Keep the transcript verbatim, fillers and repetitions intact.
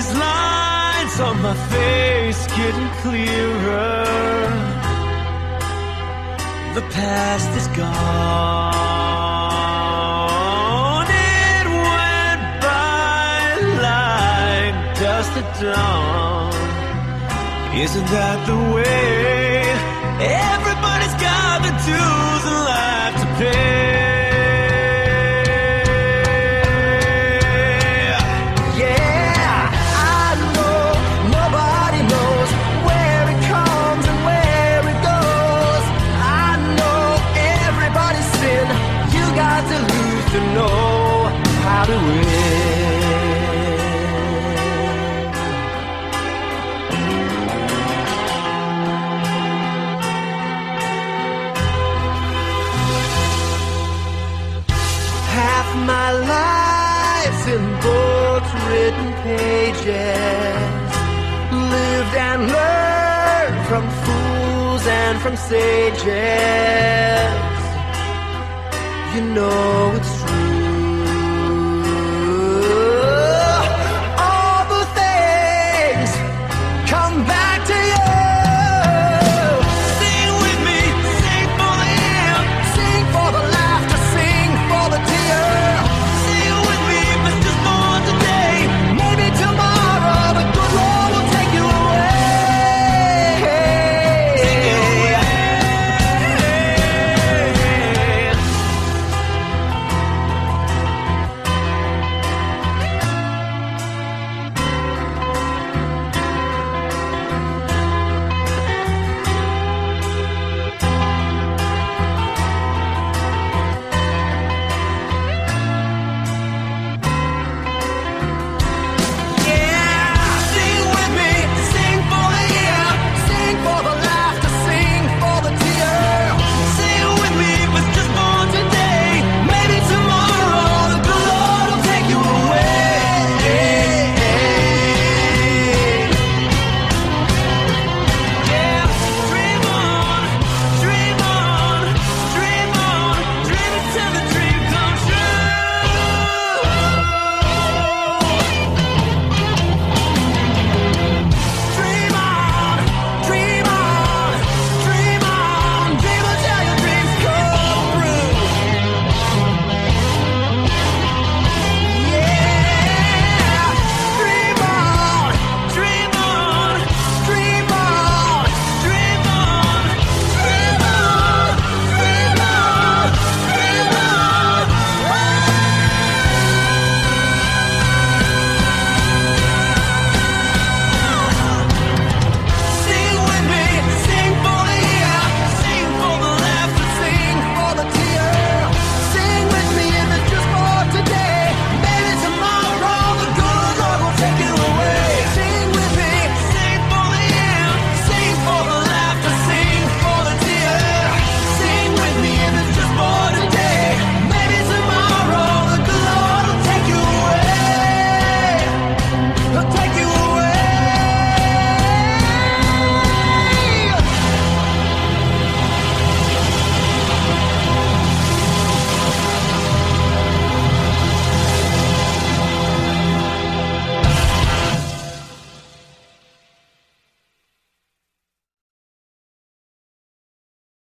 these lines on my face getting clearer. The past is gone. It went by like dust at dawn. Isn't that the way? Everybody's got the dues in life to pay. To know how to win. Half my life's in books, written pages, lived and learned from fools and from sages. You know it's